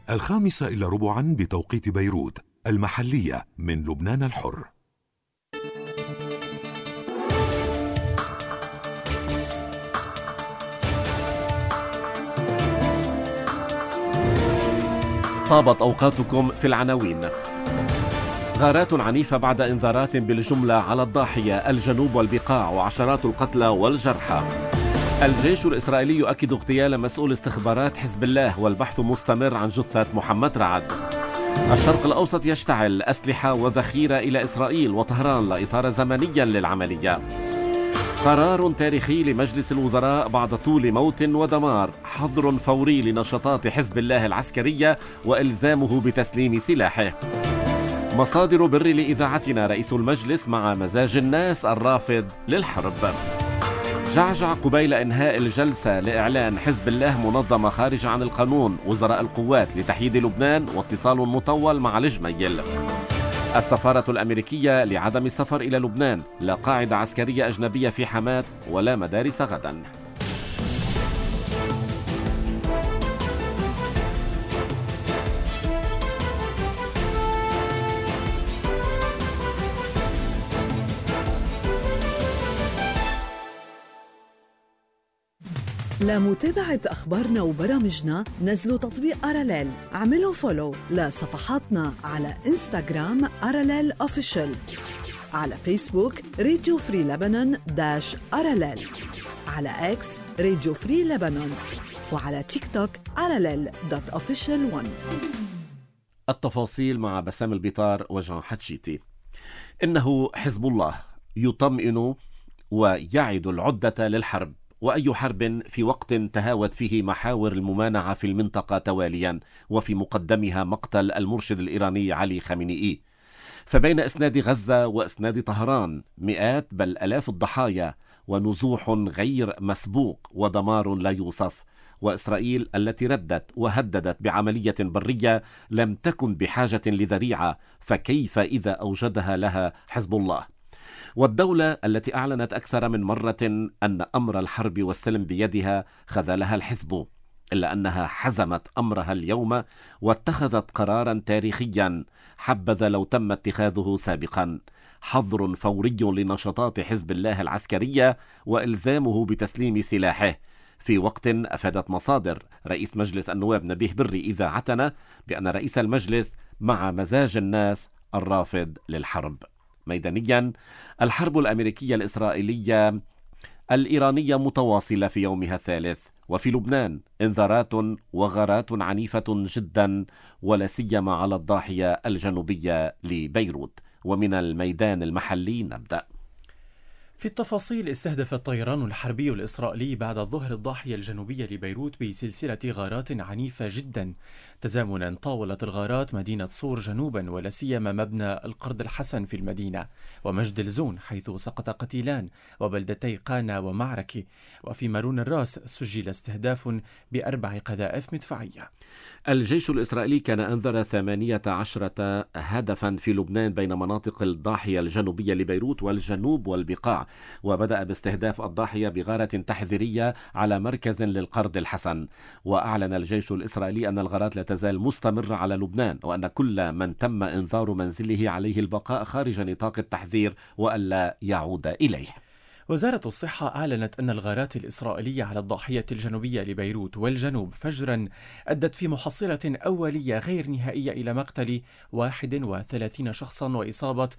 5:15 بتوقيت بيروت المحلية من لبنان الحر. طابت أوقاتكم في العناوين. غارات عنيفة بعد إنذارات بالجملة على الضاحية، الجنوب والبقاع، وعشرات القتلى والجرحى. الجيش الإسرائيلي يؤكد اغتيال مسؤول استخبارات حزب الله، والبحث مستمر عن جثة محمد رعد. الشرق الأوسط يشتعل، أسلحة وذخيرة إلى إسرائيل، وطهران لا إطار زمنيا للعملية. قرار تاريخي لمجلس الوزراء بعد طول موت ودمار، حظر فوري لنشاطات حزب الله العسكرية وإلزامه بتسليم سلاحه. مصادر بر لإذاعتنا، رئيس المجلس مع مزاج الناس الرافض للحرب. جعجع قبيل إنهاء الجلسة لإعلان حزب الله منظمة خارج عن القانون، وزراء القوات لتحييد لبنان، واتصال مطول مع الجميل. السفارة الأمريكية لعدم السفر إلى لبنان، لا قاعدة عسكرية أجنبية في حماة ولا مدارس غدا. لمتابعة أخبارنا وبرامجنا نزلوا تطبيق أراليل، اعملوا فولو لصفحاتنا على إنستغرام أراليل أوفيشال، على فيسبوك راديو فري لبنان -أراليل، على إكس راديو فري لبنان، وعلى تيك توك أراليل.official1. التفاصيل مع بسام البيطار وجان حتشيتي. إنه حزب الله يطمئن ويعد العدة للحرب، وأي حرب في وقت تهاوت فيه محاور الممانعة في المنطقة تواليا، وفي مقدمها مقتل المرشد الإيراني علي خامنئي. فبين إسناد غزة وإسناد طهران مئات بل آلاف الضحايا، ونزوح غير مسبوق، ودمار لا يوصف. وإسرائيل التي ردت وهددت بعملية برية لم تكن بحاجة لذريعة، فكيف إذا أوجدها لها حزب الله؟ والدولة التي أعلنت أكثر من مرة أن أمر الحرب والسلم بيدها خذلها الحزب، إلا أنها حزمت أمرها اليوم واتخذت قرارا تاريخيا، حبذا لو تم اتخاذه سابقا، حظر فوري لنشاطات حزب الله العسكرية وإلزامه بتسليم سلاحه، في وقت أفادت مصادر رئيس مجلس النواب نبيه بري إذاعتنا بأن رئيس المجلس مع مزاج الناس الرافض للحرب. ميدانيا، الحرب الأمريكية الإسرائيلية الإيرانية متواصلة في يومها الثالث، وفي لبنان انذارات وغارات عنيفة جدا، ولا سيما على الضاحية الجنوبية لبيروت. ومن الميدان المحلي نبدأ. في التفاصيل، استهدف الطيران الحربي الإسرائيلي بعد الظهر الضاحية الجنوبية لبيروت بسلسلة غارات عنيفة جدا. تزامنا طاولت الغارات مدينة صور جنوبا، ولا سيما مبنى القرد الحسن في المدينة، ومجد الزون حيث سقط قتيلان، وبلدتي قانا ومعركة. وفي مارون الراس سجل استهداف ب4 قذائف مدفعية. الجيش الإسرائيلي كان أنذر 18 هدفا في لبنان بين مناطق الضاحية الجنوبية لبيروت والجنوب والبقاع، وبدأ باستهداف الضاحية بغارة تحذيرية على مركز للقرد الحسن. وأعلن الجيش الإسرائيلي أن الغارات لا تزال مستمرة على لبنان، وأن كل من تم إنذار منزله عليه البقاء خارج نطاق التحذير وألا يعود إليه. وزارة الصحة أعلنت أن الغارات الإسرائيلية على الضاحية الجنوبية لبيروت والجنوب فجرا أدت في محصلة أولية غير نهائية إلى مقتل 31 شخصا وإصابة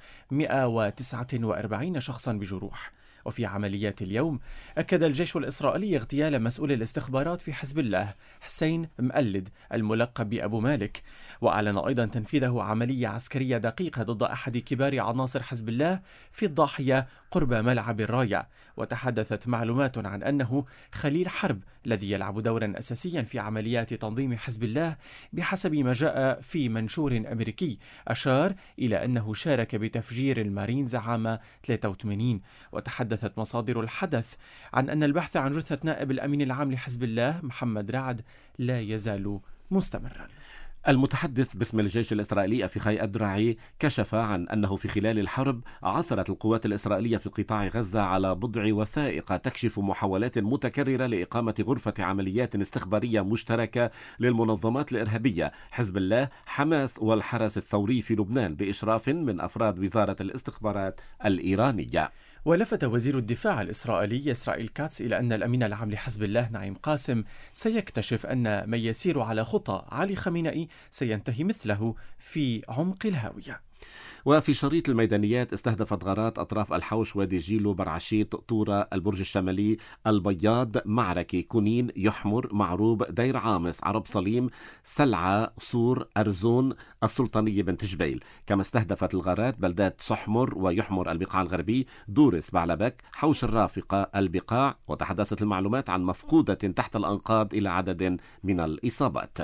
149 شخصا بجروح. وفي عمليات اليوم أكد الجيش الإسرائيلي اغتيال مسؤول الاستخبارات في حزب الله حسين مقلد الملقب بأبو مالك، وأعلن أيضا تنفيذه عملية عسكرية دقيقة ضد أحد كبار عناصر حزب الله في الضاحية قرب ملعب الراية. وتحدثت معلومات عن أنه خليل حرب الذي يلعب دورا أساسيا في عمليات تنظيم حزب الله، بحسب ما جاء في منشور أمريكي أشار إلى أنه شارك بتفجير المارينز عام 83. وتحدثت مصادر الحدث عن أن البحث عن جثة نائب الأمين العام لحزب الله محمد رعد لا يزال مستمرا. المتحدث باسم الجيش الإسرائيلي أفيخاي أدرعي كشف عن أنه في خلال الحرب عثرت القوات الإسرائيلية في قطاع غزة على بضع وثائق تكشف محاولات متكررة لإقامة غرفة عمليات استخبارية مشتركة للمنظمات الإرهابية حزب الله، حماس والحرس الثوري في لبنان بإشراف من أفراد وزارة الاستخبارات الإيرانية. ولفت وزير الدفاع الإسرائيلي إسرائيل كاتس إلى أن الأمين العام لحزب الله نعيم قاسم سيكتشف أن من يسير على خطى علي خامنئي سينتهي مثله في عمق الهاوية. وفي شريط الميدانيات استهدفت غارات أطراف الحوش، وادي جيلو، برعشيط، طورة، البرج الشمالي، البياض، معركة، كونين، يحمر، معروب، دير عامس، عرب صليم، سلعة، صور، أرزون، السلطانية بنت جبيل. كما استهدفت الغارات بلدات صحمر ويحمر البقاع الغربي، دورس، بعلبك، حوش الرافقة، البقاع. وتحدثت المعلومات عن مفقودة تحت الأنقاض إلى عدد من الإصابات.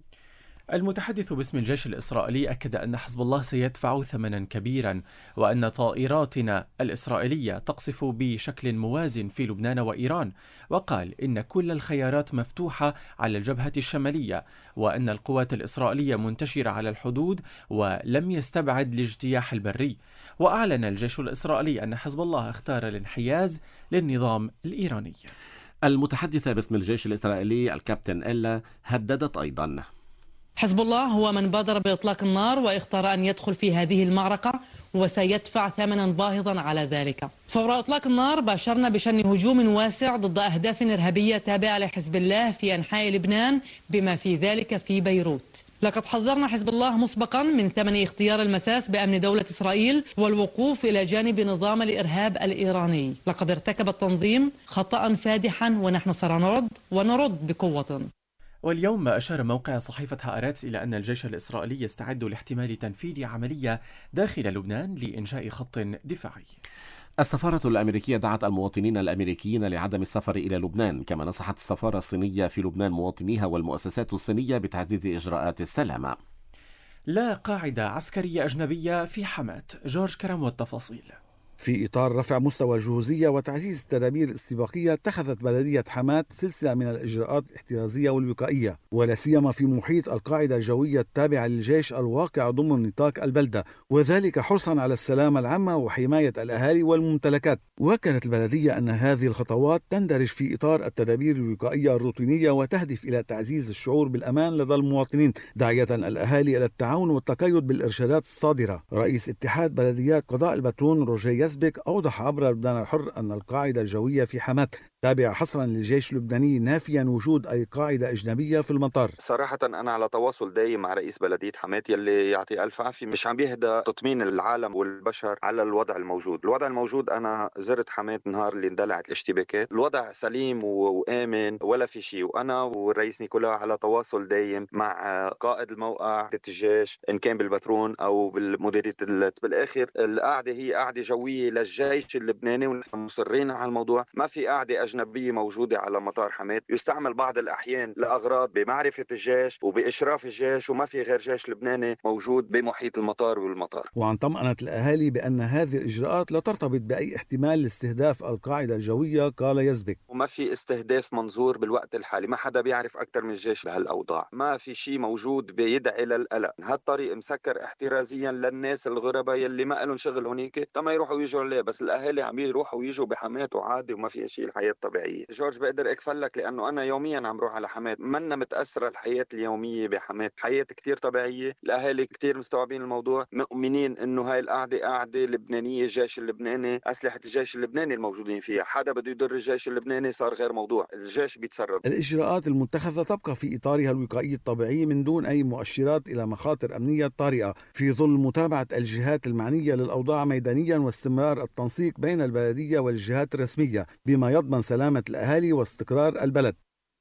المتحدث باسم الجيش الإسرائيلي أكد أن حزب الله سيدفع ثمنا كبيرا، وأن طائراتنا الإسرائيلية تقصف بشكل موازن في لبنان وإيران، وقال إن كل الخيارات مفتوحة على الجبهة الشمالية، وأن القوات الإسرائيلية منتشرة على الحدود ولم يستبعد الاجتياح البري. وأعلن الجيش الإسرائيلي أن حزب الله اختار الانحياز للنظام الإيراني. المتحدثة باسم الجيش الإسرائيلي الكابتن إلا هددت أيضا: حزب الله هو من بادر بإطلاق النار واختار أن يدخل في هذه المعركة وسيدفع ثمنا باهظا على ذلك. فور إطلاق النار باشرنا بشن هجوم واسع ضد أهداف إرهابية تابعة لحزب الله في أنحاء لبنان بما في ذلك في بيروت. لقد حذرنا حزب الله مسبقا من ثمن اختيار المساس بأمن دولة إسرائيل والوقوف إلى جانب نظام الإرهاب الإيراني. لقد ارتكب التنظيم خطأ فادحا ونحن ونرد بقوة. واليوم أشار موقع صحيفة هآرتس إلى أن الجيش الإسرائيلي يستعد لاحتمال تنفيذ عملية داخل لبنان لإنشاء خط دفاعي. السفارة الأمريكية دعت المواطنين الأمريكيين لعدم السفر إلى لبنان، كما نصحت السفارة الصينية في لبنان مواطنيها والمؤسسات الصينية بتعزيز إجراءات السلامة. لا قاعدة عسكرية أجنبية في حماة. جورج كرم والتفاصيل. في إطار رفع مستوى الجهوزية وتعزيز التدابير الاستباقية، اتخذت بلدية حماة سلسلة من الإجراءات الاحترازية والوقائية، ولا سيما في محيط القاعدة الجوية التابعة للجيش الواقع ضمن نطاق البلدة، وذلك حرصا على السلامة العامة وحماية الأهالي والممتلكات. وكانت البلدية أن هذه الخطوات تندرج في إطار التدابير الوقائية الروتينية وتهدف إلى تعزيز الشعور بالأمان لدى المواطنين، داعية الأهالي إلى التعاون والتقيد بالإرشادات الصادرة. رئيس اتحاد بلديات قضاء البترون روجيه يسبك أوضح عبر لبنان الحر أن القاعدة الجوية في حماة تابعة حصرا للجيش اللبناني، نافيا وجود أي قاعدة أجنبية في المطار. صراحة أنا على تواصل دايم مع رئيس بلدية حماة يلي يعطي ألف عافية، مش عم بيهدى تطمين العالم والبشر على الوضع الموجود. الوضع الموجود أنا زرت حماة نهار اللي اندلعت الاشتباكات، الوضع سليم وآمن ولا في شيء، وأنا والرئيس نيكولا على تواصل دايم مع قائد الموقع الجيش إن كان بالبترون أو بالمديرية. بالآخر القاعدة هي قاعدة جوية للجيش اللبناني، ونحن مصرين على الموضوع. ما في قاعدة أجنبية موجودة على مطار حماة، يستعمل بعض الأحيان لأغراض بمعرفة الجيش وبإشراف الجيش، وما في غير جيش لبناني موجود بمحيط المطار والمطار. وعن طمأنة الأهالي بأن هذه الإجراءات لا ترتبط بأي احتمال لاستهداف القاعدة الجوية، قال يزبك: وما في استهداف منظور بالوقت الحالي، ما حدا بيعرف أكثر من الجيش بهالأوضاع، ما في شيء موجود بيدعي للقلق. هالطريق مسكر احترازيا للناس الغرباء يلي ما لهم شغل هونيك ما يروحوا ويجوا عليه، بس الأهالي عم يروحوا ويجوا بحماة وعادي وما في شيء، الحياة الطبيعية. جورج بقدر أكفلك لأنه أنا يوميا عم روح على حماة، منا متأثرة الحياة اليومية بحماة، حياة كتير طبيعية. الأهالي كتير مستوعبين الموضوع، مؤمنين إنه هاي القاعدة قاعدة لبنانية، الجيش اللبناني، أسلحة الجيش اللبناني الموجودين فيها، حدا بده يضر الجيش اللبناني صار غير موضوع، الجيش بيتصرف. الإجراءات المتخذة تبقى في إطارها الوقائي الطبيعي من دون أي مؤشرات إلى مخاطر أمنية طارئة، في ظل متابعة الجهات المعنية للأوضاع ميدانيا واستمرار التنسيق بين البلدية والجهات الرسمية بما يضمن سلامة الأهالي واستقرار البلد.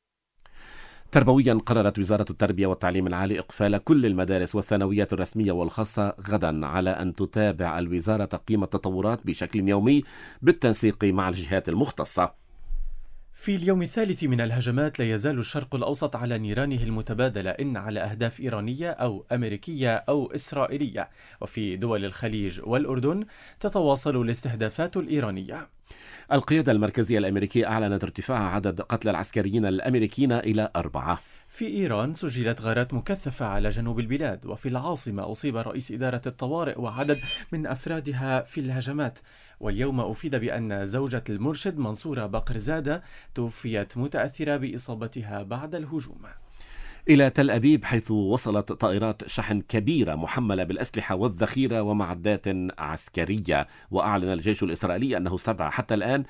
تربويا، قررت وزارة التربية والتعليم العالي إقفال كل المدارس والثانويات الرسمية والخاصة غدا، على أن تتابع الوزارة تقييم التطورات بشكل يومي بالتنسيق مع الجهات المختصة. في اليوم الثالث من الهجمات لا يزال الشرق الأوسط على نيرانه المتبادلة، إن على أهداف إيرانية أو أمريكية أو إسرائيلية. وفي دول الخليج والأردن تتواصل الاستهدافات الإيرانية. القيادة المركزية الأمريكية أعلنت ارتفاع عدد قتلى العسكريين الأمريكيين إلى 4. في إيران سجلت غارات مكثفة على جنوب البلاد، وفي العاصمة أصيب رئيس إدارة الطوارئ وعدد من أفرادها في الهجمات. واليوم أفيد بأن زوجة المرشد منصورة بقرزادة توفيت متأثرة بإصابتها بعد الهجوم. إلى تل أبيب، حيث وصلت طائرات شحن كبيرة محملة بالأسلحة والذخيرة ومعدات عسكرية، وأعلن الجيش الإسرائيلي أنه استدعى حتى الآن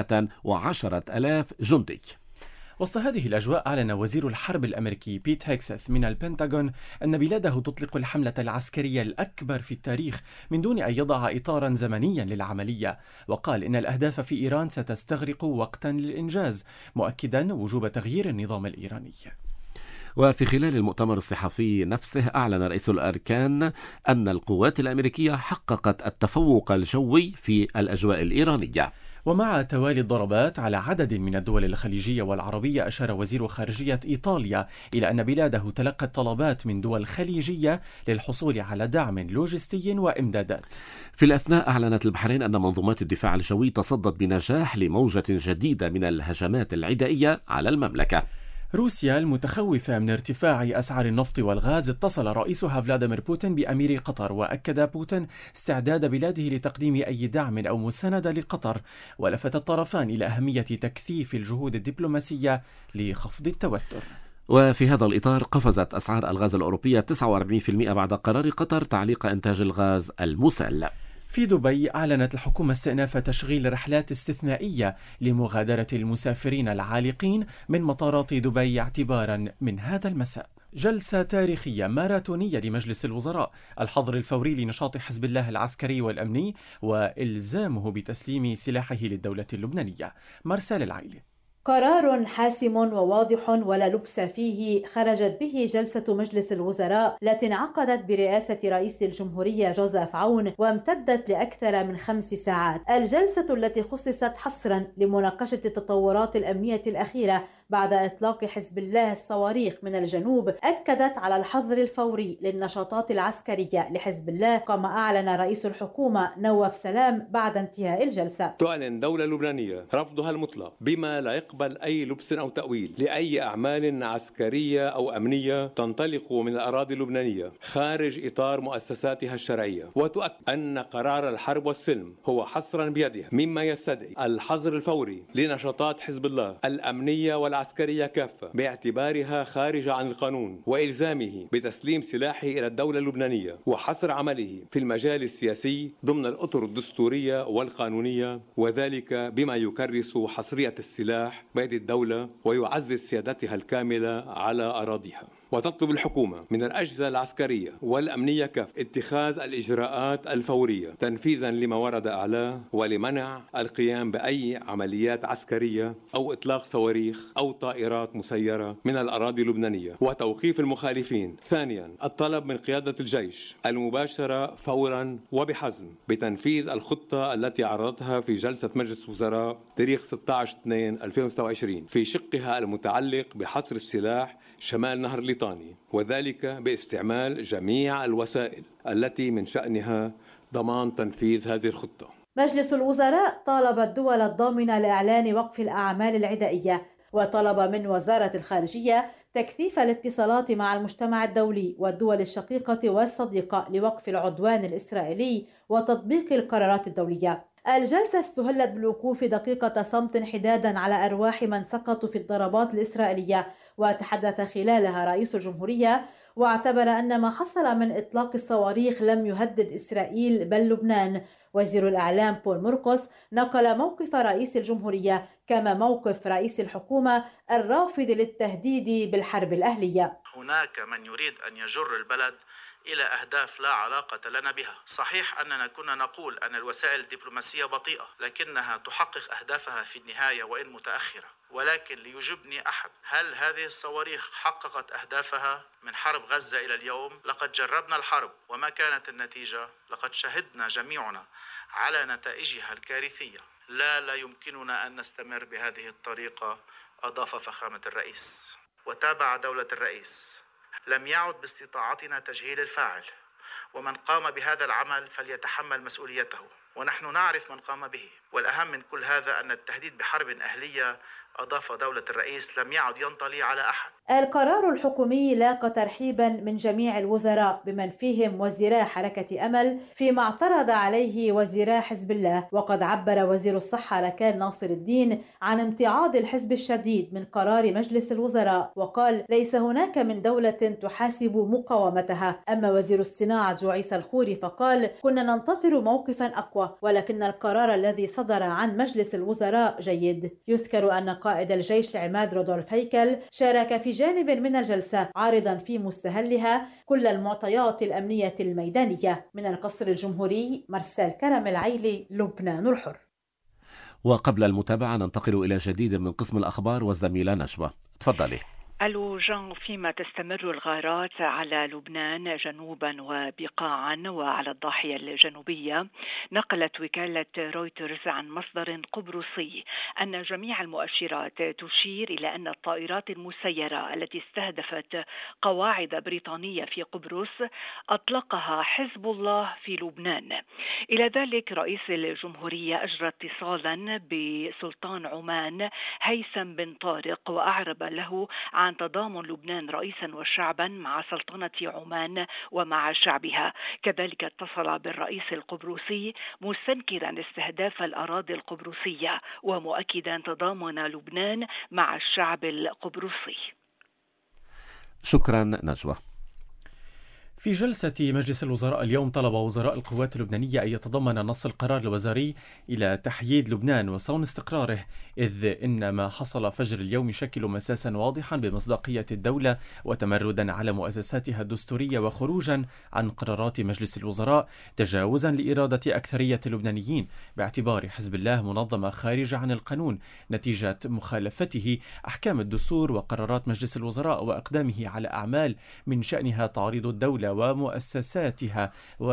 110,000 جندي. وسط هذه الأجواء أعلن وزير الحرب الأمريكي بيت هيكسث من البنتاغون أن بلاده تطلق الحملة العسكرية الأكبر في التاريخ من دون أن يضع إطارا زمنيا للعملية، وقال إن الأهداف في إيران ستستغرق وقتا للإنجاز، مؤكدا وجوب تغيير النظام الإيراني. وفي خلال المؤتمر الصحفي نفسه أعلن رئيس الأركان أن القوات الأمريكية حققت التفوق الجوي في الأجواء الإيرانية. ومع توالي الضربات على عدد من الدول الخليجية والعربية، أشار وزير خارجية إيطاليا إلى أن بلاده تلقت طلبات من دول خليجية للحصول على دعم لوجستي وإمدادات. في الأثناء أعلنت البحرين أن منظومات الدفاع الجوي تصدت بنجاح لموجة جديدة من الهجمات العدائية على المملكة. روسيا المتخوفة من ارتفاع أسعار النفط والغاز اتصل رئيسها فلاديمير بوتين بأمير قطر، وأكد بوتين استعداد بلاده لتقديم أي دعم أو مساندة لقطر، ولفت الطرفان إلى أهمية تكثيف الجهود الدبلوماسية لخفض التوتر. وفي هذا الإطار قفزت أسعار الغاز الأوروبية 49% بعد قرار قطر تعليق إنتاج الغاز المسال. في دبي أعلنت الحكومة استئناف تشغيل رحلات استثنائية لمغادرة المسافرين العالقين من مطارات دبي اعتبارا من هذا المساء. جلسة تاريخية ماراثونية لمجلس الوزراء، الحظر الفوري لنشاط حزب الله العسكري والأمني وإلزامه بتسليم سلاحه للدولة اللبنانية. مرسال العائلي. قرار حاسم وواضح ولا لبس فيه خرجت به جلسة مجلس الوزراء التي انعقدت برئاسة رئيس الجمهورية جوزيف عون وامتدت لأكثر من 5 ساعات. الجلسة التي خصصت حصرا لمناقشة التطورات الأمنية الأخيرة بعد إطلاق حزب الله الصواريخ من الجنوب أكدت على الحظر الفوري للنشاطات العسكرية لحزب الله، كما أعلن رئيس الحكومة نواف سلام بعد انتهاء الجلسة. تعلن دولة لبنانية رفضها المطلق بما لا يقبل أي لبس أو تأويل لأي أعمال عسكرية أو أمنية تنطلق من الأراضي اللبنانية خارج إطار مؤسساتها الشرعية، وتؤكد أن قرار الحرب والسلم هو حصرا بيدها، مما يستدعي الحظر الفوري لنشاطات حزب الله الأمنية والعسكرية كافة باعتبارها خارجة عن القانون، وإلزامه بتسليم سلاحه إلى الدولة اللبنانية، وحصر عمله في المجال السياسي ضمن الأطر الدستورية والقانونية، وذلك بما يكرس حصرية السلاح بيد الدولة ويعزز سيادتها الكاملة على أراضيها. وتطلب الحكومة من الأجهزة العسكرية والأمنية كافة اتخاذ الإجراءات الفورية تنفيذا لما ورد أعلاه، ولمنع القيام بأي عمليات عسكرية أو إطلاق صواريخ أو طائرات مسيرة من الأراضي اللبنانية، وتوقيف المخالفين. ثانيا، الطلب من قيادة الجيش المباشرة فورا وبحزم بتنفيذ الخطة التي عرضتها في جلسة مجلس الوزراء تاريخ 16/2/2026 في شقها المتعلق بحصر السلاح شمال نهر الليطاني، وذلك باستعمال جميع الوسائل التي من شأنها ضمان تنفيذ هذه الخطة. مجلس الوزراء طالب الدول الضامنة لإعلان وقف الأعمال العدائية، وطلب من وزارة الخارجية تكثيف الاتصالات مع المجتمع الدولي والدول الشقيقة والصديقة لوقف العدوان الإسرائيلي وتطبيق القرارات الدولية. الجلسة استهلت بالوقوف دقيقة صمت حدادا على أرواح من سقطوا في الضربات الإسرائيلية، وتحدث خلالها رئيس الجمهورية واعتبر أن ما حصل من إطلاق الصواريخ لم يهدد إسرائيل بل لبنان. وزير الإعلام بول موركوس نقل موقف رئيس الجمهورية كما موقف رئيس الحكومة الرافض للتهديد بالحرب الأهلية. هناك من يريد أن يجر البلد إلى أهداف لا علاقة لنا بها. صحيح أننا كنا نقول أن الوسائل الدبلوماسية بطيئة، لكنها تحقق أهدافها في النهاية وإن متأخرة. ولكن ليجبني أحد، هل هذه الصواريخ حققت أهدافها من حرب غزة إلى اليوم؟ لقد جربنا الحرب وما كانت النتيجة؟ لقد شهدنا جميعنا على نتائجها الكارثية. لا يمكننا أن نستمر بهذه الطريقة، أضاف فخامة الرئيس. وتابع دولة الرئيس: لم يعد باستطاعتنا تجهيل الفاعل، ومن قام بهذا العمل فليتحمل مسؤوليته، ونحن نعرف من قام به. والأهم من كل هذا أن التهديد بحرب أهلية أضاف دولة الرئيس لم يعد ينطلي على أحد. القرار الحكومي لاقى ترحيبا من جميع الوزراء بمن فيهم وزيرا حركة أمل، فيما اعترض عليه وزيرا حزب الله. وقد عبر وزير الصحة ركان ناصر الدين عن امتعاض الحزب الشديد من قرار مجلس الوزراء، وقال ليس هناك من دولة تحاسب مقاومتها. أما وزير الصناعة جوعيس الخوري فقال كنا ننتظر موقفا أقوى، ولكن القرار الذي صدر عن مجلس الوزراء جيد. يذكر أن قائد الجيش العماد رودولف هيكل شارك في جانب من الجلسة عارضا في مستهلها كل المعطيات الأمنية الميدانية. من القصر الجمهوري مرسال كرم العيلي، لبنان الحر. وقبل المتابعة ننتقل إلى جديد من قسم الأخبار والزميلة نشوى. تفضلي. ألو جان، فيما تستمر الغارات على لبنان جنوبا وبقاعا وعلى الضاحية الجنوبية، نقلت وكالة رويترز عن مصدر قبرصي أن جميع المؤشرات تشير إلى أن الطائرات المسيرة التي استهدفت قواعد بريطانية في قبرص أطلقها حزب الله في لبنان. إلى ذلك رئيس الجمهورية أجرى اتصالا بسلطان عمان هيثم بن طارق وأعرب له عن تضامن لبنان رئيسا وشعبا مع سلطنة عمان ومع شعبها. كذلك اتصل بالرئيس القبرصي مستنكرا استهداف الأراضي القبرصية ومؤكدا تضامن لبنان مع الشعب القبرصي. شكرا نجوى. في جلسة مجلس الوزراء اليوم طلب وزراء القوات اللبنانية أن يتضمن نص القرار الوزاري إلى تحييد لبنان وصون استقراره، إذ إن ما حصل فجر اليوم يشكل مساسا واضحا بمصداقية الدولة وتمردا على مؤسساتها الدستورية وخروجا عن قرارات مجلس الوزراء، تجاوزا لإرادة أكثرية اللبنانيين باعتبار حزب الله منظمة خارجة عن القانون نتيجة مخالفته أحكام الدستور وقرارات مجلس الوزراء وإقدامه على أعمال من شأنها تعريض الدولة ومؤسساتها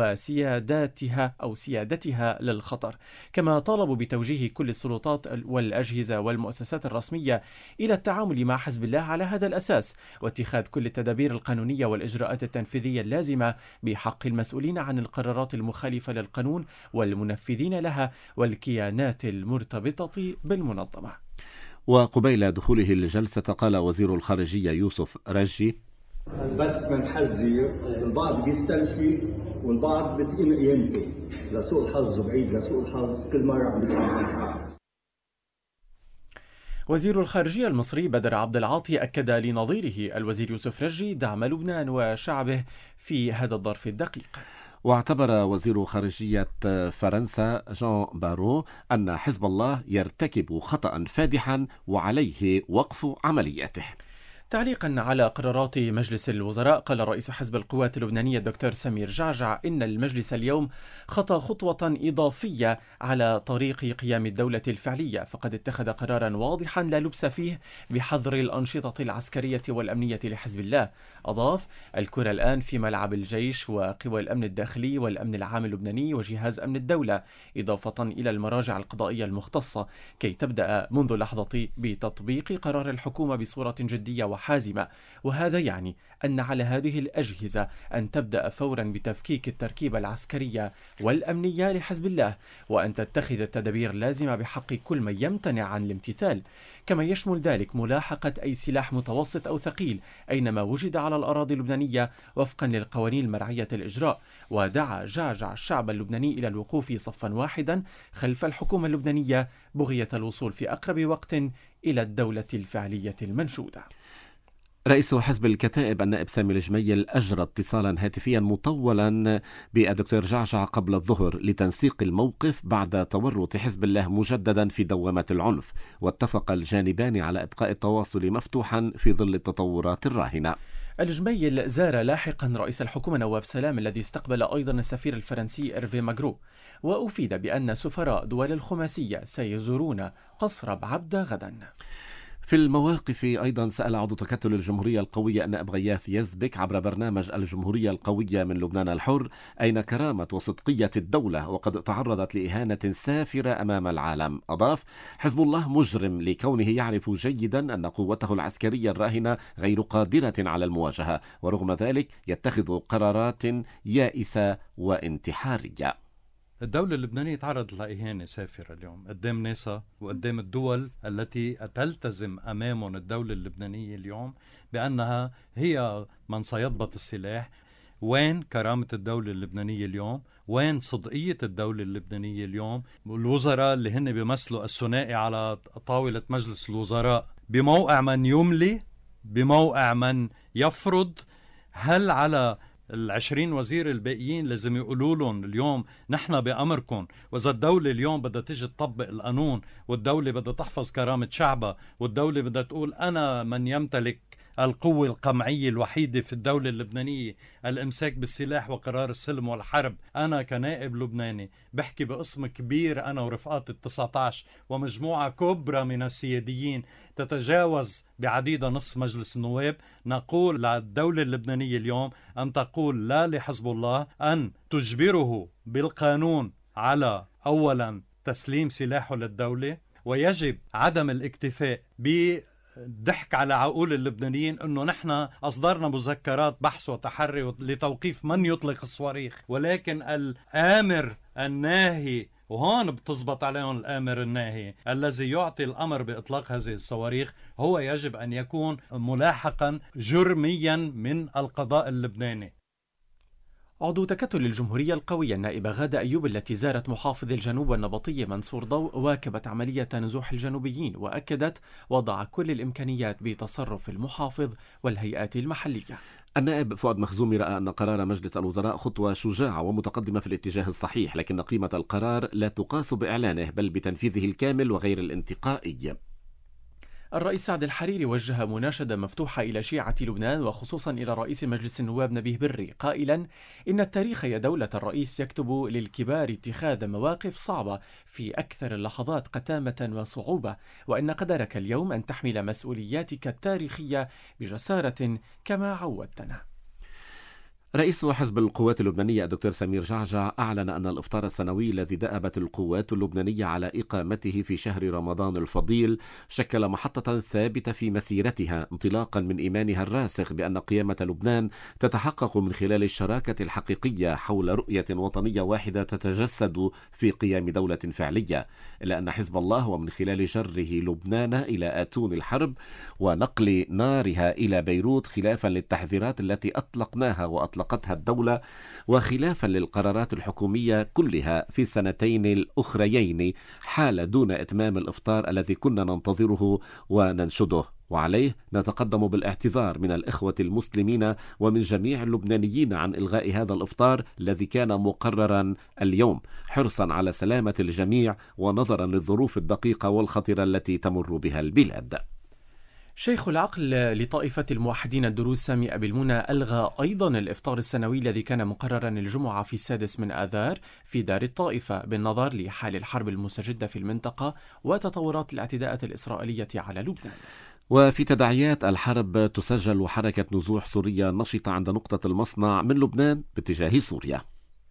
سيادتها للخطر. كما طالبوا بتوجيه كل السلطات والأجهزة والمؤسسات الرسمية إلى التعامل مع حزب الله على هذا الأساس، واتخاذ كل التدابير القانونية والإجراءات التنفيذية اللازمة بحق المسؤولين عن القرارات المخالفة للقانون والمنفذين لها والكيانات المرتبطة بالمنظمة. وقبيل دخوله الجلسة قال وزير الخارجية يوسف رجي: بس بنحذر، البعض بيستلفي والبعض بتقيم قيمته لسوء الحظ، وبعيد لسوء الحظ كل مرة عم بيتعامل. وزير الخارجية المصري بدر عبد العاطي أكد لنظيره الوزير يوسف رجي دعم لبنان وشعبه في هذا الظرف الدقيق. واعتبر وزير خارجية فرنسا جان بارو أن حزب الله يرتكب خطأ فادحا وعليه وقف عملياته. تعليقا على قرارات مجلس الوزراء، قال رئيس حزب القوات اللبنانية الدكتور سمير جعجع إن المجلس اليوم خطى خطوة إضافية على طريق قيام الدولة الفعلية، فقد اتخذ قرارا واضحا لا لبس فيه بحظر الأنشطة العسكرية والأمنية لحزب الله. أضاف: الكرة الآن في ملعب الجيش وقوى الأمن الداخلي والأمن العام اللبناني وجهاز أمن الدولة، إضافة إلى المراجع القضائية المختصة، كي تبدأ منذ لحظة بتطبيق قرار الحكومة بصورة جدية وحازمة. وهذا يعني أن على هذه الأجهزة أن تبدأ فورا بتفكيك التركيبة العسكرية والأمنية لحزب الله، وأن تتخذ التدابير اللازمة بحق كل من يمتنع عن الامتثال، كما يشمل ذلك ملاحقة أي سلاح متوسط أو ثقيل أينما وجد على الأراضي اللبنانية وفقا للقوانين المرعية الإجراء. ودعا جعجع الشعب اللبناني إلى الوقوف صفا واحدا خلف الحكومة اللبنانية بغية الوصول في أقرب وقت إلى الدولة الفعلية المنشودة. رئيس حزب الكتائب النائب سامي الجميل أجرى اتصالا هاتفيا مطولا بالدكتور جعجع قبل الظهر لتنسيق الموقف بعد تورط حزب الله مجددا في دوامة العنف، واتفق الجانبان على إبقاء التواصل مفتوحا في ظل التطورات الراهنة. الجميل زار لاحقا رئيس الحكومة نواف سلام الذي استقبل أيضا السفير الفرنسي إرفي ماغرو، وأفيد بأن سفراء دول الخماسية سيزورون قصر بعبدة غدا. في المواقف أيضا سأل عضو تكتل الجمهورية القوية النائب غياث يزبك عبر برنامج الجمهورية القوية من لبنان الحر أين كرامة وصدقية الدولة وقد تعرضت لإهانة سافرة أمام العالم. أضاف: حزب الله مجرم لكونه يعرف جيدا أن قوته العسكرية الراهنة غير قادرة على المواجهة، ورغم ذلك يتخذ قرارات يائسة وانتحارية. الدولة اللبنانية تعرضت لإهانة سافرة اليوم قدام ناسها وقدام الدول التي تلتزم أمامهم الدولة اللبنانية اليوم بأنها هي من سيضبط السلاح. وين كرامة الدولة اللبنانية اليوم؟ وين صدقية الدولة اللبنانية اليوم؟ الوزراء اللي هن بيمثلوا الثنائي على طاولة مجلس الوزراء بموقع من يملي، بموقع من يفرض. هل على 20 وزير الباقيين لازم يقولوا لهم اليوم نحن بأمركم، وإذا الدولة اليوم بدها تيجي تطبق القانون، والدولة بدها تحفظ كرامة شعبها، والدولة بدها تقول أنا من يمتلك القوة القمعية الوحيدة في الدولة اللبنانية، الإمساك بالسلاح وقرار السلم والحرب. أنا كنائب لبناني بحكي باسم كبير، أنا ورفقات 19 ومجموعة كبرى من السياديين تتجاوز بعديد نصف مجلس النواب، نقول للدولة اللبنانية اليوم أن تقول لا لحزب الله، أن تجبره بالقانون على أولا تسليم سلاحه للدولة، ويجب عدم الاكتفاء ضحك على عقول اللبنانيين انه نحن اصدرنا مذكرات بحث وتحري لتوقيف من يطلق الصواريخ، ولكن الامر الناهي، وهون بتزبط عليهم الامر الناهي الذي يعطي الامر باطلاق هذه الصواريخ، هو يجب ان يكون ملاحقا جرميا من القضاء اللبناني. عضو تكتل الجمهورية القوية النائبة غادة أيوب التي زارت محافظ الجنوب النبطي منصور ضوء واكبت عملية نزوح الجنوبيين، وأكدت وضع كل الإمكانيات بتصرف المحافظ والهيئات المحلية. النائب فؤاد مخزومي رأى أن قرار مجلس الوزراء خطوة شجاعة ومتقدمة في الاتجاه الصحيح، لكن قيمة القرار لا تقاس بإعلانه بل بتنفيذه الكامل وغير الانتقائي. الرئيس سعد الحريري وجه مناشدة مفتوحة إلى شيعة لبنان وخصوصا إلى رئيس مجلس النواب نبيه بري، قائلا إن التاريخ يا دولة الرئيس يكتب للكبار اتخاذ مواقف صعبة في أكثر اللحظات قتامة وصعوبة، وإن قدرك اليوم أن تحمل مسؤولياتك التاريخية بجسارة كما عودتنا. رئيس حزب القوات اللبنانية الدكتور سمير جعجع أعلن أن الإفطار السنوي الذي دأبت القوات اللبنانية على إقامته في شهر رمضان الفضيل شكل محطة ثابتة في مسيرتها، انطلاقا من إيمانها الراسخ بأن قيامة لبنان تتحقق من خلال الشراكة الحقيقية حول رؤية وطنية واحدة تتجسد في قيام دولة فعلية، إلا أن حزب الله ومن خلال جره لبنان إلى آتون الحرب ونقل نارها إلى بيروت خلافا للتحذيرات التي أطلقناها وأطلقتها الدولة، وخلافا للقرارات الحكومية كلها في السنتين الأخريين، حال دون إتمام الإفطار الذي كنا ننتظره وننشده. وعليه نتقدم بالاعتذار من الإخوة المسلمين ومن جميع اللبنانيين عن إلغاء هذا الإفطار الذي كان مقررا اليوم، حرصا على سلامة الجميع ونظرا للظروف الدقيقة والخطرة التي تمر بها البلاد. شيخ العقل لطائفة الموحدين الدروز سامي أبي المنى ألغى أيضا الإفطار السنوي الذي كان مقررا الجمعة في 6 من آذار في دار الطائفة، بالنظر لحال الحرب المستجدة في المنطقة وتطورات الاعتداءات الإسرائيلية على لبنان. وفي تداعيات الحرب تسجل حركة نزوح سورية نشطة عند نقطة المصنع من لبنان باتجاه سوريا.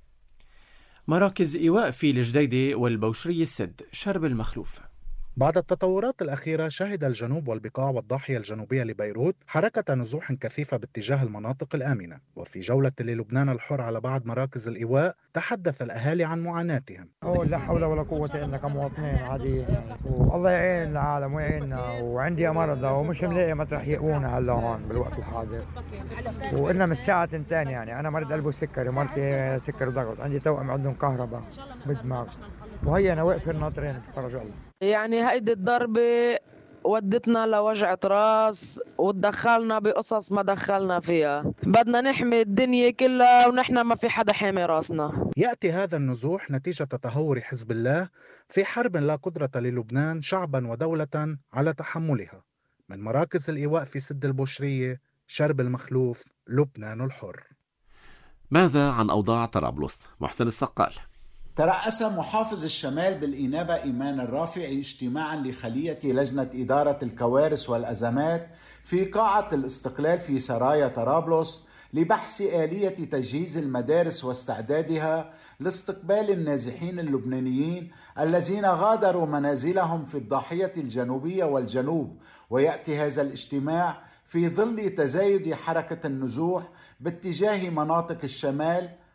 مراكز إيواء في الجديدة والبوشري السد شرب المخلوف. بعد التطورات الأخيرة شهد الجنوب والبقاع والضاحية الجنوبية لبيروت حركة نزوح كثيفة باتجاه المناطق الآمنة. وفي جولة للبنان الحر على بعض مراكز الإيواء تحدث الأهالي عن معاناتهم. لا حول ولا قوة إلا كمواطنين عاديين، والله يعين العالم ويعيننا، وعندي مرضى ومش ملاقي مطرح يقونا هلا هون بالوقت الحاضر، وإلنا من الساعة 2 يعني. أنا مريض قلب وسكري ومرتي سكر وضغط، عندي توأم عندهم كهرباء بالدماغ، وهي أنا واقف الناطرين فرج الله. يعني هيدي الضربة ودتنا لوجعة راس وتدخلنا بقصص ما دخلنا فيها، بدنا نحمي الدنيا كلها ونحن ما في حدا حامي راسنا. يأتي هذا النزوح نتيجة تدهور حزب الله في حرب لا قدرة للبنان شعبا ودولة على تحملها. من مراكز الإيواء في سد البوشرية شرب المخلوف، لبنان الحر. ماذا عن أوضاع طرابلس؟ محسن السقال. ترأس محافظ الشمال بالإنابة إيمان الرافعي اجتماعا لخلية لجنة إدارة الكوارث والأزمات في قاعة الاستقلال في سرايا طرابلس لبحث آلية تجهيز المدارس واستعدادها لاستقبال النازحين اللبنانيين الذين غادروا منازلهم في الضاحية الجنوبية والجنوب. ويأتي هذا الاجتماع في ظل تزايد حركة النزوح باتجاه مناطق الشمال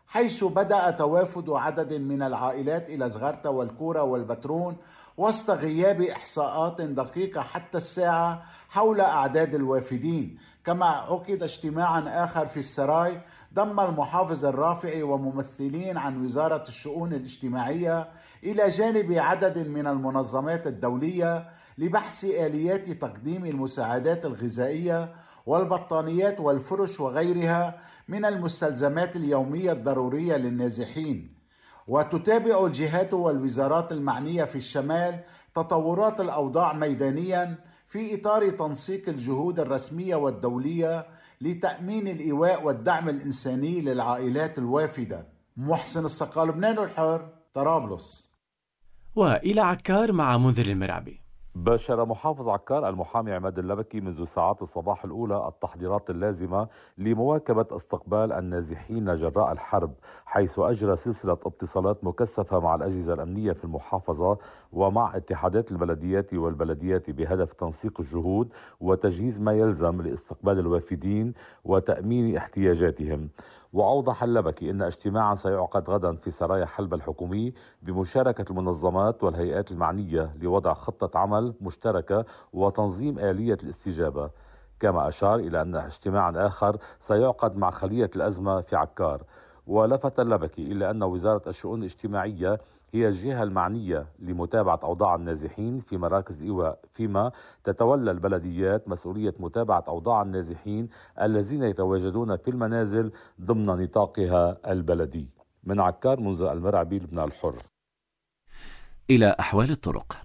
حيث بدأ توافد عدد من العائلات إلى زغرتا والكورة والبترون وسط غياب إحصاءات دقيقة حتى الساعة حول أعداد الوافدين. كما عقد اجتماعا آخر في السراي ضم المحافظ الرافعي وممثلين عن وزارة الشؤون الاجتماعية إلى جانب عدد من المنظمات الدولية لبحث آليات تقديم المساعدات الغذائية والبطانيات والفرش وغيرها من المستلزمات اليومية الضرورية للنازحين. وتتابع الجهات والوزارات المعنية في الشمال تطورات الأوضاع ميدانيا في إطار تنسيق الجهود الرسمية والدولية لتأمين الإيواء والدعم الإنساني للعائلات الوافدة. محسن الصقال، لبنان الحر، طرابلس. وإلى عكار مع منذر المرعبي. باشر محافظ عكار المحامي عماد اللبكي منذ ساعات الصباح الأولى التحضيرات اللازمة لمواكبة استقبال النازحين جراء الحرب، حيث أجرى سلسلة اتصالات مكثفة مع الأجهزة الأمنية في المحافظة ومع اتحادات البلديات والبلديات بهدف تنسيق الجهود وتجهيز ما يلزم لاستقبال الوافدين وتأمين احتياجاتهم. وأوضح اللبكي أن اجتماعا سيعقد غدا في سرايا حلب الحكومي بمشاركة المنظمات والهيئات المعنية لوضع خطة عمل مشتركة وتنظيم آلية الاستجابة. كما أشار إلى أن اجتماعا آخر سيعقد مع خلية الأزمة في عكار. ولفت اللبكي إلى أن وزارة الشؤون الاجتماعية هي الجهة المعنية لمتابعة أوضاع النازحين في مراكز الإيواء، فيما تتولى البلديات مسؤولية متابعة أوضاع النازحين الذين يتواجدون في المنازل ضمن نطاقها البلدي. من عكار منذر المرعبي، لبنان الحر. إلى أحوال الطرق.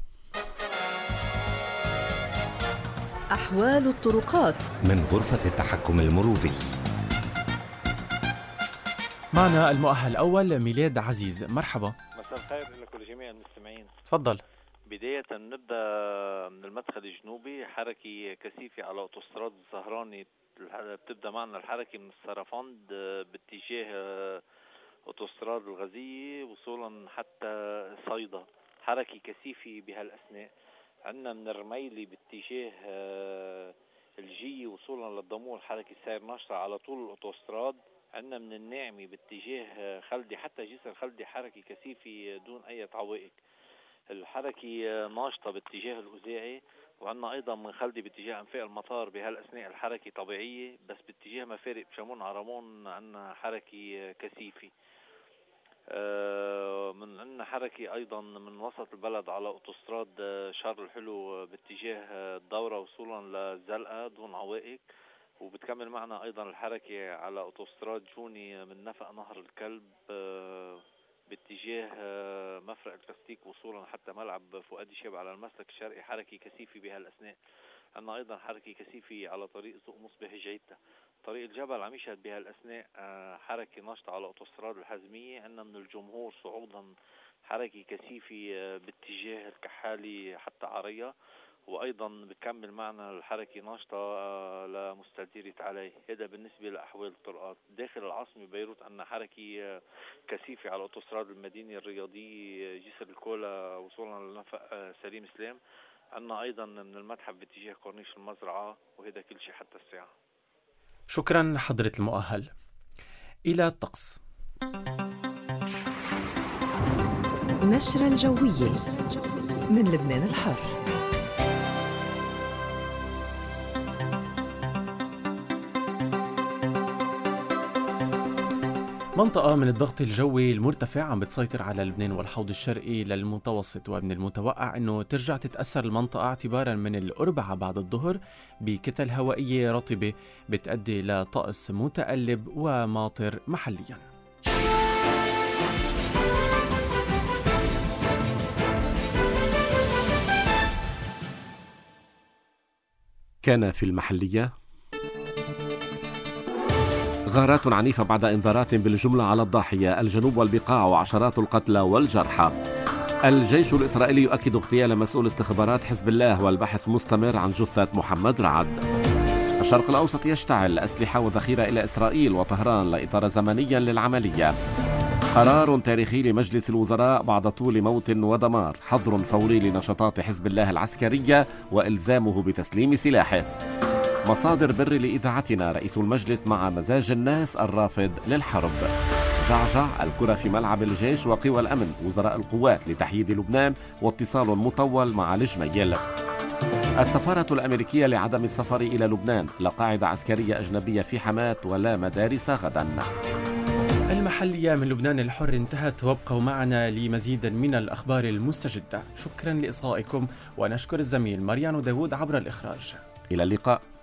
أحوال الطرقات من غرفة التحكم المروري. معنا المؤهل الأول ميلاد عزيز، مرحبا. مساء الخير لكل جميع المستمعين. تفضل. بداية نبدأ من المدخل الجنوبي، حركة كثيفة على أوتوستراد الزهراني. بتبدأ معنا الحركة من السرفند باتجاه أوتوستراد الغزية وصولا حتى صيدا، حركة كثيفة بهالأثناء. عندنا من الرميلي باتجاه الجي وصولا للضمور حركة سير نشطة على طول الأوتوستراد. عندنا من الناعمي باتجاه خلدي حتى جسر خلدي حركة كثيفة دون أي عوائق. الحركة ناشطة باتجاه الأوزاعي، وعندنا أيضا من خلدي باتجاه أنفاق المطار بهالأثناء الحركة طبيعية، بس باتجاه مفارق بشمون عرمون عندنا حركة كثيفة. من عندنا حركة أيضا من وسط البلد على أوتوستراد شارل الحلو باتجاه الدورة وصولا للزلقة دون عوائق. وبتكمل معنا أيضا الحركة على أوتوستراد جوني من نفق نهر الكلب باتجاه مفرق الكاستيك وصولا حتى ملعب فؤاد شاب على المسلك الشرقي، حركة كثيفة بهالأثناء. عندنا أيضا حركة كثيفة على طريق سوق مصبح جيدة. طريق الجبل عم يشهد بهالأثناء حركة نشطة على أوتوستراد الحزمية. عندنا من الجمهور صعودا حركة كثيفة باتجاه الكحالي حتى عرية، وأيضا بتكمل معنا الحركة ناشطة لمستديرة علي. هذا بالنسبة لأحوال الطرقات. داخل العاصمة بيروت عندنا حركة كثيفة على أوتوستراد المدينة الرياضية جسر الكولا وصولا لنفق سليم سلام. عندنا أيضا من المتحف باتجاه كورنيش المزرعة، وهذا كل شيء حتى الساعة. شكرا حضرة المؤهل. إلى الطقس. نشرة الجوية من لبنان الحر. منطقة من الضغط الجوي المرتفع عم بتسيطر على لبنان والحوض الشرقي للمتوسط، ومن المتوقع أنه ترجع تتأثر المنطقة اعتبارا من الأربعاء بعد الظهر بكتل هوائية رطبة بتؤدي لطقس متقلب وماطر محليا. كان في المحلية غارات عنيفة بعد إنذارات بالجملة على الضاحية، الجنوب والبقاع وعشرات القتلى والجرحى. الجيش الإسرائيلي يؤكد اغتيال مسؤول استخبارات حزب الله والبحث مستمر عن جثة محمد رعد. الشرق الأوسط يشتعل، أسلحة وذخيرة إلى إسرائيل وطهران لا إطار زمنيا للعملية. قرار تاريخي لمجلس الوزراء بعد طول موت ودمار، حظر فوري لنشاطات حزب الله العسكرية وإلزامه بتسليم سلاحه. مصادر بر لإذاعتنا، رئيس المجلس مع مزاج الناس الرافض للحرب. جعجع الكرة في ملعب الجيش وقوى الأمن وزراء القوات لتحييد لبنان واتصال مطول مع الجميل. السفارة الأمريكية لعدم السفر إلى لبنان، لا قاعدة عسكرية أجنبية في حماة ولا مدارس غدا. المحلية من لبنان الحر انتهت، وابقوا معنا لمزيد من الأخبار المستجدة. شكرا لإصغائكم، ونشكر الزميل ماريانو داوود عبر الإخراج. إلى اللقاء.